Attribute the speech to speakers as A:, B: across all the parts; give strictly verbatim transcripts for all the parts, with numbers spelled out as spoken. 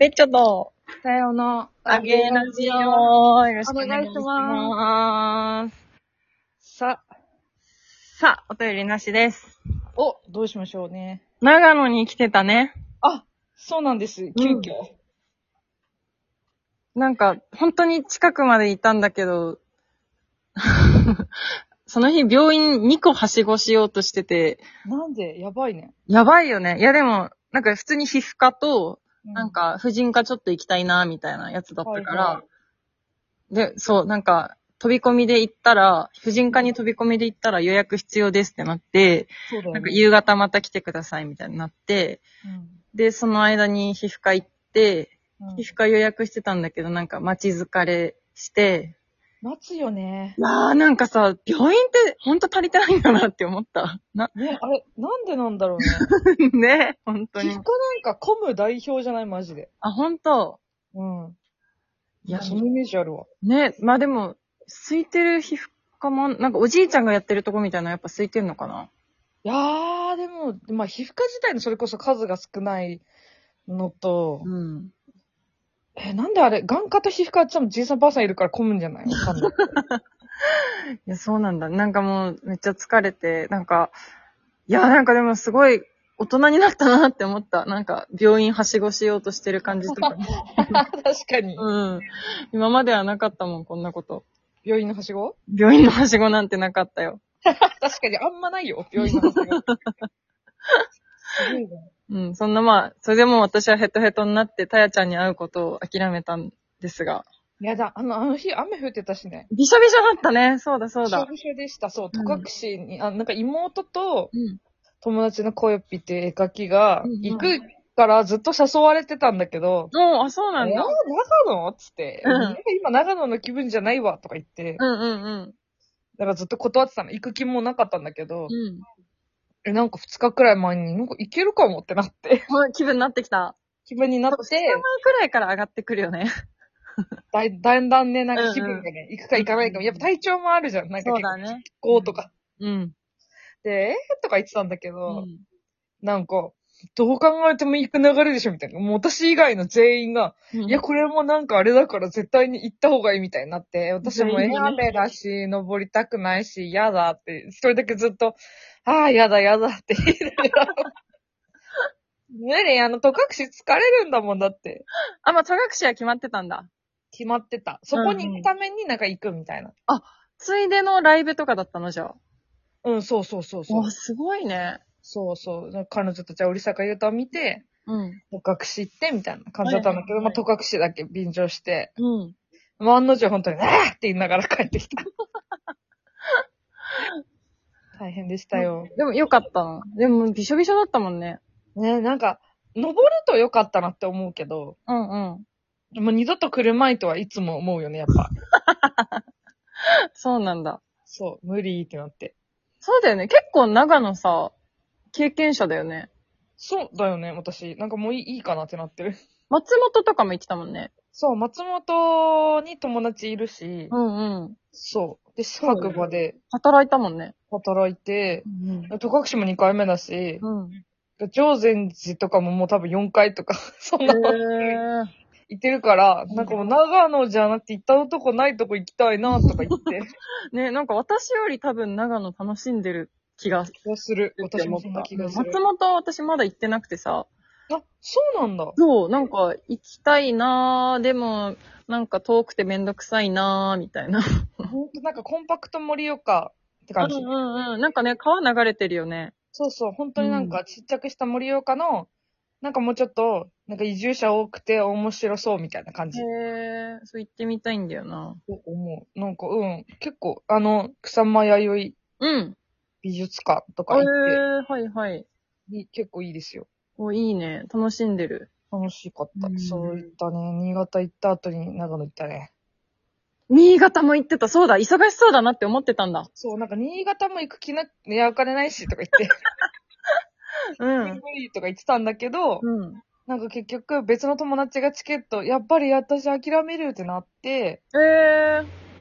A: ペッチョと、
B: さよの、
A: あげラジオ、よろしくお願いし
B: お
A: ます。
B: さ、
A: さあ、お便りなしです。
B: お、どうしましょうね。
A: 長野に来てたね。
B: あ、そうなんです。急遽。
A: なんか、本当に近くまでいたんだけど、その日病院にこはしごしようとしてて、
B: なんでやばいね。
A: やばいよね。いやでも、なんか普通に皮膚科と、
B: うん
A: なんか婦人科ちょっと行きたいな、みたいなやつだったから、
B: はいは
A: で、そう、なんか、飛び込みで行ったら、婦人科に飛び込みで行ったら予約必要ですってなって、
B: そうだよね。
A: なんか夕方また来てくださいみたいになって、
B: うん。
A: で、その間に皮膚科行って、
B: うん
A: 皮膚科予約してたんだけど、なんか待ち疲れして、
B: 待つよね。
A: いやーなんかさ、病院ってほんと足りてないんだなって思った。な、
B: ね、あれ、なんでなんだろうね。
A: ね、ほんとに。
B: 皮膚科なんかコム代表じゃないマジで。
A: あ、ほんと。
B: うん。い
A: いや
B: や、そのイメージあるわ。
A: ね、まあでも、空いてる皮膚科も、なんかおじいちゃんがやってるとこみたいなのやっぱ空いてんのかない
B: やー、でも、まあ、皮膚科自体のそれこそ数が少ないのと、
A: うん。
B: え、なんであれ、眼科と皮膚科って多分じいさんばあさんいるから混むんじゃないわかんない。
A: いや、そうなんだ。なんかもうめっちゃ疲れて、なんか、いや、なんかでもすごい大人になったなって思った。なんか、病院はしごしようとしてる感じとか。
B: 確かに。
A: うん。今まではなかったもん、こんなこと。
B: 病院のはしご
A: 病院のはしごなんてなかったよ。
B: 確かにあんまないよ、病院のはしご。すごいね。
A: うん、そんなまあ、それでも私はヘトヘトになって、たやちゃんに会うことを諦めたんですが。
B: やだ、あの、あの日雨降ってたしね。
A: びしょびしょだったね。そうだそうだ。
B: びしょびしょでした。そう、
A: うん
B: 戸隠に、あ、なんか妹と
A: うん。
B: 友達のこよっぴっていう絵描きが、
A: うんうん
B: 行くからずっと誘われてたんだけど、
A: おー、あ、そう
B: えー、
A: なんだ。
B: 長野つって、
A: うん
B: なんか今長野の気分じゃないわとか言って、
A: うんうんうん。
B: だからずっと断ってたの。行く気もなかったんだけど、
A: うん。
B: え、なんか二日くらい前に、なんか行けるかもってなって、
A: もう気分になってきた。
B: 気分になっ
A: 二日前
B: て、
A: くらいから上がってくるよね。
B: だい、だんだんね、なんか気
A: うんうん
B: 分がね、行くか行かないかも。やっぱ体調もあるじゃん。なんか
A: そう
B: 結構、
A: だね。
B: こうとか。
A: うん。
B: で、えー、とか言ってたんだけ
A: う
B: ど、
A: ん。
B: なんか、どう考えても行く流れでしょみたいな。もう私以外の全員が、
A: うん。
B: いや、これもなんかあれだから絶対に行った方がいいみたいになって、私も
A: 全員ね
B: 雨だし、登りたくないし、嫌だって、一人だけずっと、ああ、嫌だ嫌だって言いながら。ねえ、あの、戸隠疲れるんだもんだって。
A: あ、まあ、戸隠は決まってたんだ。
B: 決まってた。そこに行くためになんか行くみたいな。
A: あ、ついでのライブとかだったのじゃあ。
B: うん、そうそうそうそう。
A: わ、すごいね。
B: そうそう。彼女たちは折坂優太を見て、
A: うん。
B: 戸隠行ってみたいな感じだったんだけど、まあ、戸隠だけ便乗して、
A: うん。
B: まあ、案の定本当に、あーって言いながら帰ってきた。大変でしたよ。
A: でもよかったな。でもびしょびしょだったもんね。
B: ね、なんか、登るとよかったなって思うけど、
A: うんうん。
B: もう二度と来るまいとはいつも思うよね、やっぱ。
A: そうなんだ。
B: そう、無理ってなって。
A: そうだよね。結構長野さ、経験者だよね。
B: そうだよね、私。なんかもういいいいかなってなってる。
A: 松本とかも行ってたもんね。
B: そう、松本に友達いるし、
A: うんうん。
B: そう。で、
A: そう
B: 白馬で
A: 働いたもんね。
B: 働いて、
A: うん
B: 戸隠もにかいめだし、
A: うん。うん。
B: 常禅寺とかももう多分よんかいとか、そん
A: へ
B: な、
A: ー。
B: 行ってるから、
A: うん
B: なんかもう長野じゃなくて行ったとこないとこ行きたいなとか言って、
A: ね、なんか私より多分長野楽しんでる気がす
B: 気がする。
A: るって思った。
B: 私もそんな気がする。
A: 松本は私まだ行ってなくてさ。
B: あ、そうなんだ。
A: そう、なんか行きたいなー、でも、なんか遠くてめんどくさいなー、みたいな。
B: ほんとなんかコンパクト盛岡って
A: うん
B: 感じ。
A: うんうん。なんかね、川流れてるよね。
B: そうそう、本当になんかちっちゃくした盛岡の、なんかもうちょっと、なんか移住者多くて面白そうみたいな感じ。
A: へえ、そう行ってみたいんだよな。
B: と思う。なんか、うん。結構、あの、草間弥生
A: うん。
B: 美術館とか
A: へえ、
B: 行って、
A: はいはい。
B: い結構いいですよ。
A: お、いいね。楽しんでる。
B: 楽しかった。
A: うん
B: そういったね。新潟行った後に長野行ったね。
A: 新潟も行ってた。そうだ、忙しそうだなって思ってたんだ。
B: そう、なんか新潟も行く気な、いや、お金ないし、とか言って、
A: う
B: 無理
A: ん。
B: 無理とか言ってたんだけど、
A: うん。
B: なんか結局別の友達がチケット、やっぱり私諦めるってなって、
A: へえ。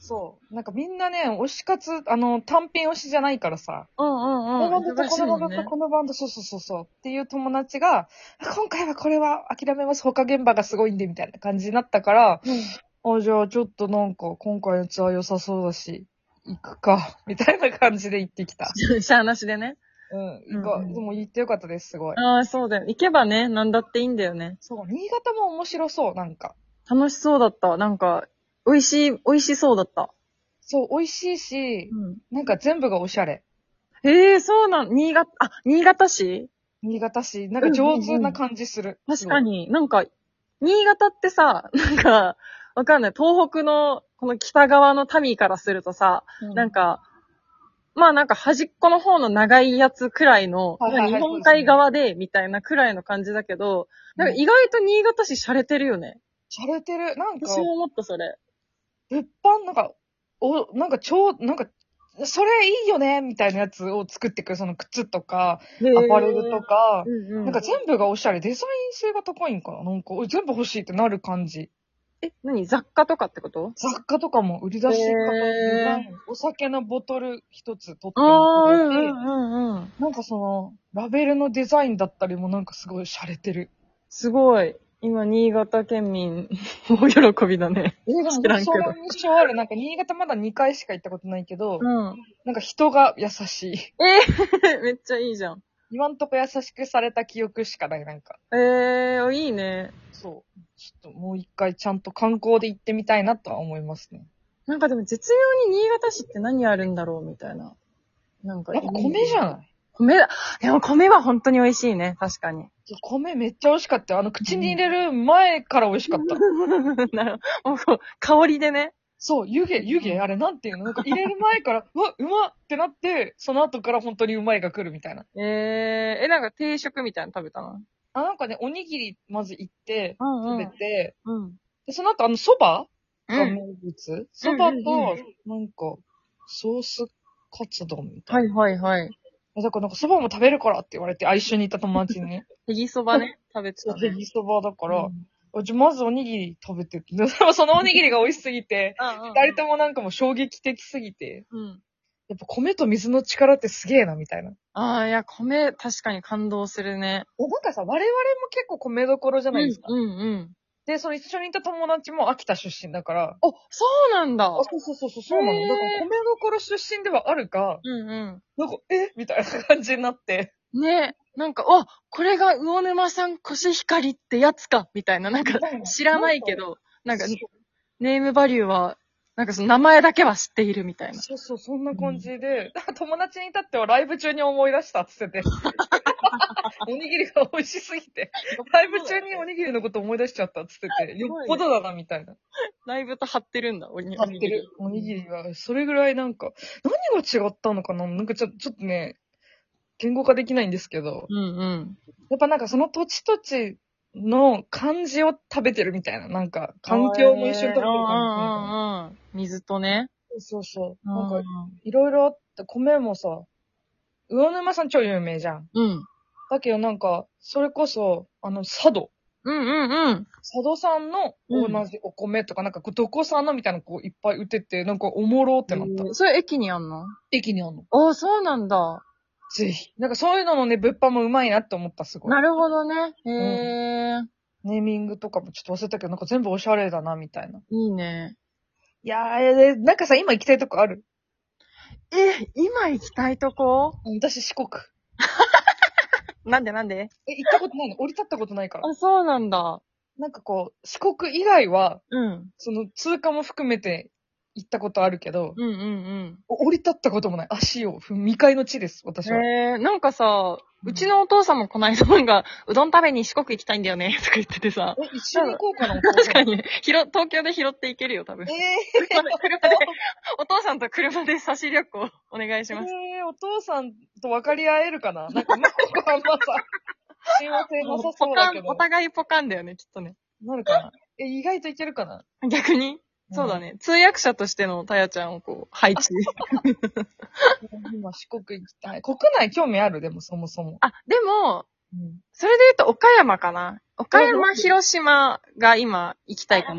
B: そう。なんかみんなね、推し活、あの、単品推しじゃないからさ。
A: うんうんうん。
B: このバンドと
A: 忙し
B: この
A: いもんね。
B: バンドとこのバンド、そうそうそうそう。っていう友達が、今回はこれは諦めます。他現場がすごいんで、みたいな感じになったから、あ、じゃあちょっとなんか、今回のツアー良さそうだし、行くか、みたいな感じで行ってきた。
A: うん。しゃーなしでね。
B: うん。
A: うん
B: が、
A: うん
B: でも行ってよかったです、すごい。
A: ああ、そうだよ。行けばね、なんだっていいんだよね。
B: そう、新潟も面白そう、なんか。
A: 楽しそうだった。なんか、美味しい、美味しそうだった。
B: そう、美味しいし、
A: うん。
B: なんか全部がおしゃれ。
A: へえ、そうなん、新潟、あ、新潟市
B: 新潟市、なんか上手な感じする。
A: 確かに、なんか、新潟ってさ、なんか、わかんない。東北の、この北側の民からするとさ、
B: うん
A: なんか、まあなんか端っこの方の長いやつくらいの、
B: はいはいはい
A: 日本海側で、みたいなくらいの感じだけど、なんか意外と新潟市洒落てるよね。
B: 洒落てる。なんか、
A: 私も思った、それ。
B: 物販、なんか、お、なんか超、なんか、それいいよね、みたいなやつを作ってくる、その靴とか、アパレルとか、
A: うんうん。
B: なんか全部がおしゃれ、デザイン性が高いんかななんか、お全部欲しいってなる感じ。
A: え、何雑貨とかってこと
B: 雑貨とかも売り出し方、
A: へー
B: デザイン、お酒のボトル一つ取って
A: ああ、うん
B: もらって、
A: うんうんうん。
B: なんかその、ラベルのデザインだったりもなんかすごい洒落てる。
A: すごい。今、新潟県民、大喜びだね。
B: え、でも
A: 知らんけど
B: その印象ある。なんか新潟まだにかいしか行ったことないけど、
A: うん。
B: なんか人が優しい。
A: えー、めっちゃいいじゃん。
B: 今んとこ優しくされた記憶しかない、なんか。
A: えー、いいね。
B: そう。ちょっともう一回ちゃんと観光で行ってみたいなとは思いますね。
A: なんかでも絶妙に新潟市って何あるんだろうみたいな。なんか
B: やっぱ米じゃない？
A: 米だ。でも米は本当に美味しいね。確かに。
B: 米めっちゃ美味しかったよ。あの、口に入れる前から美味しかった。
A: なるほど。もうこう香りでね。
B: そう、湯気、湯気、あれなんていうのなんか入れる前から、うわ、うまっってなって、その後から本当にうまいが来るみたいな。
A: えー、え、なんか定食みたいなの食べたの
B: あ、なんかね、おにぎりまず行って、
A: うんうん
B: 食べて、
A: うん。
B: で、その後あの、蕎麦
A: うん。
B: が名物蕎麦と
A: うんうん、
B: なんか、ソースカツ丼みたいな。
A: はいはいはい。
B: だからなんか蕎麦も食べるからって言われて、あ、一緒に行った友達にね。
A: ネギそばね、食べて
B: そう、
A: たね。
B: ヘギそばだから、
A: うん
B: あじゃあまずおにぎり食べてって。でもそのおにぎりが美味しすぎて、
A: うん
B: 二人ともなんかもう衝撃的すぎて、
A: うん。
B: やっぱ米と水の力ってすげえな、みたいな。
A: ああ、いや、米、確かに感動するね。
B: なんかさ、我々も結構米どころじゃないですか。
A: うんうんうん。
B: で、その一緒にいた友達も秋田出身だから、
A: あ、そうなんだ。
B: あ、そうそうそうそう、そうなの。
A: へー
B: だから米どころ出身ではあるが、
A: うんう
B: なんか、えみたいな感じになって。
A: ん。ねなんか、あ、これが魚沼産コシヒカリってやつか、みたいな。なんか、知らないけど、なんか、ネームバリューは、なんかその名前だけは知っているみたいな。
B: そうそう、そんな感じで、だから友達に至ってはライブ中に思い出したって言ってて。おにぎりが美味しすぎて、ライブ中におにぎりのこと思い出しちゃったって言ってて、よっぽどだな、みたいな。
A: ライブと貼ってるんだ、おに
B: 貼ってる。おにぎりが、それぐらいなんか、何が違ったのかななんかちょちょっとね、言語化できないんですけど、
A: うんうん。
B: やっぱなんかその土地土地の感じを食べてるみたいな。なんか、環境も一緒に食べてる感じみたいな。
A: うんうんうん。水とね。
B: そうそう。
A: な
B: なんか、
A: んか、
B: いろいろあって、米もさ、魚沼さん超有名じゃん。
A: うん。
B: だけどなんか、それこそ、あの、佐渡。
A: うんうんうん。
B: 佐渡さんの同じお米とか、なんかこう、どこ産のみたいなのこういっぱい売ってて、なんかおもろってなった。
A: えーそれ駅にあんの
B: 駅にあんの。
A: ああ、そうなんだ。
B: ぜひ。なんかそういうののね、物販もうまいなって思った、すごい。
A: なるほどね。へえ、
B: ネーミングとかもちょっと忘れたけど、なんか全部おしゃれだな、みたいな。
A: いいね。
B: いやー、えーなんかさ、今行きたいとこある？
A: え、今行きたいとこ
B: 私、四国。
A: なんでなんで
B: え、行ったことないの？降り立ったことないから。
A: あ、そうなんだ。
B: なんかこう、四国以外は、
A: うん。
B: その通過も含めて行ったことあるけど、
A: うんうん
B: お降り立ったこともない。足を踏む未開の地です、私
A: うん。
B: は。
A: へえ、なんかさ、うちのお父さんもこの間なんか、うどん食べに四国行きたいんだよね、とか言っててさ。
B: え、一緒に行こうかな、
A: 確かに、ひろ、東京で拾っていけるよ、多分。
B: え
A: 車で、車で、お父さんと車で差し旅行お願いし
B: ー、
A: ます。
B: えー、お父さんと分かり合えるかななんか、マコがあんまさ、親和性なさそ
A: ポカン、
B: うだけど。
A: お互いポカンだよね、きっとね。
B: なるかなえ、意外といけるかな
A: 逆にそうだね。通訳者としてのたやちゃんをこう、配置。
B: 今、四国行きたい。国内興味あるでも、そもそも。
A: あ、でも、
B: うん。
A: それで言うと岡山かな。岡山、広島が今行きたいかも。
B: いい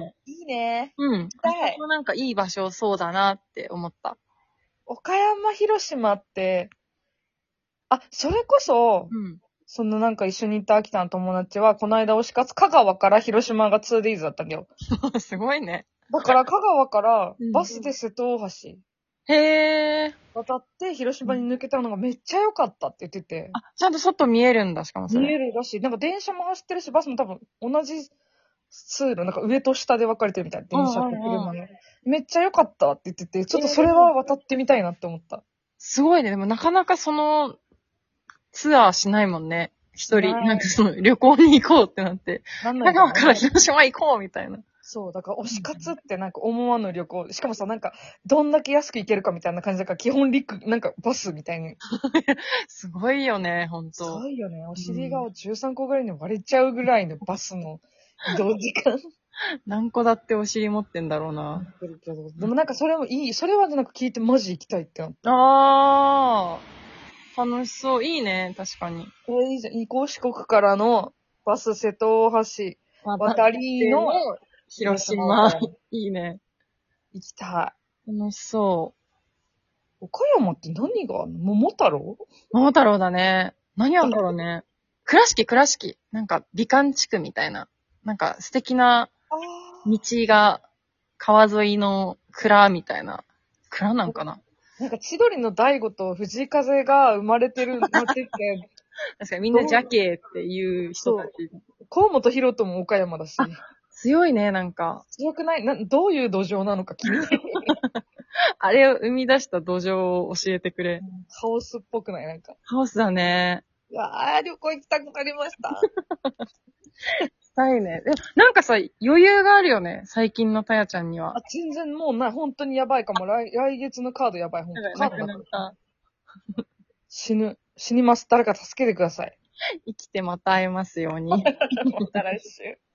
B: ね。
A: うん。
B: 行きたい
A: あそこなんかいい場所そうだなって思った。
B: 岡山、広島って、あ、それこそ、
A: うん。
B: そのなんか一緒に行った秋田の友達は、この間推し活、香川から広島が ツーデイズ だったんだよ。
A: すごいね。
B: だから香川から
A: うん
B: バスで瀬戸大橋
A: へえ。
B: 渡って広島に抜けたのがめっちゃ良かったって言ってて。
A: あ、ちゃんと外見えるんだ、しかもそ
B: 見
A: れ。
B: えるらしい。なんか電車も走ってるし、バスも多分同じ通路、なんか上と下で分かれてるみたいな。電車と車の。めっちゃ良かったって言ってて、ちょっとそれは渡ってみたいなって思った。
A: すごいね。でもなかなかそのツアーしないもんね。一人。
B: ない
A: なんかその旅行に行こうってなって。香
B: なんないかな
A: 川から広島行こうみたいな。
B: そう、だから推し活ってなんか思わぬ旅行。しかもさ、なんか、どんだけ安く行けるかみたいな感じだから、基本陸、なんかバスみたいに。
A: すごいよね、ほん
B: す
A: と。
B: ごいよね。お尻がじゅうさんこぐらいに割れちゃうぐらいのバスの移動時間。
A: 何個だってお尻持ってんだろうな。
B: でもなんかそれもいい。それはなんか聞いてマジ行きたいってなった。
A: あー。楽しそう。いいね、確かに。
B: えー、いいじゃん。移行四国からのバス瀬戸大橋渡りの
A: 広島。いいね。
B: 行きたい。
A: 楽しそ
B: 岡山って何があんの桃太郎
A: う。桃太郎だね。何あんだろうね。倉敷、倉敷。なんか、美観地区みたいな。なんか、素敵な
B: あ
A: 道が、川沿いの蔵みたいな。蔵なんかな。
B: なんか千鳥の大悟と藤井風が生まれてる街って、
A: 確かにみんなジャケっていう人たち。
B: 河本ロ人も岡山だし。
A: 強いね、なんか。
B: 強くないな、どういう土壌なのか気になる。
A: あれを生み出した土壌を教えてくれ。
B: カオスっぽくないなんか。
A: ハウスだね。
B: いやー、旅行行きたくなりました。
A: したいね。でなんかさ、余裕があるよね。最近のたやちゃんには。
B: あ、全然もうない。本当にやばいかも。来、来月のカードやばい。本当カードだから。死ぬ。死にます。誰か助けてください。
A: 生きてまた会えますように。
B: また来週。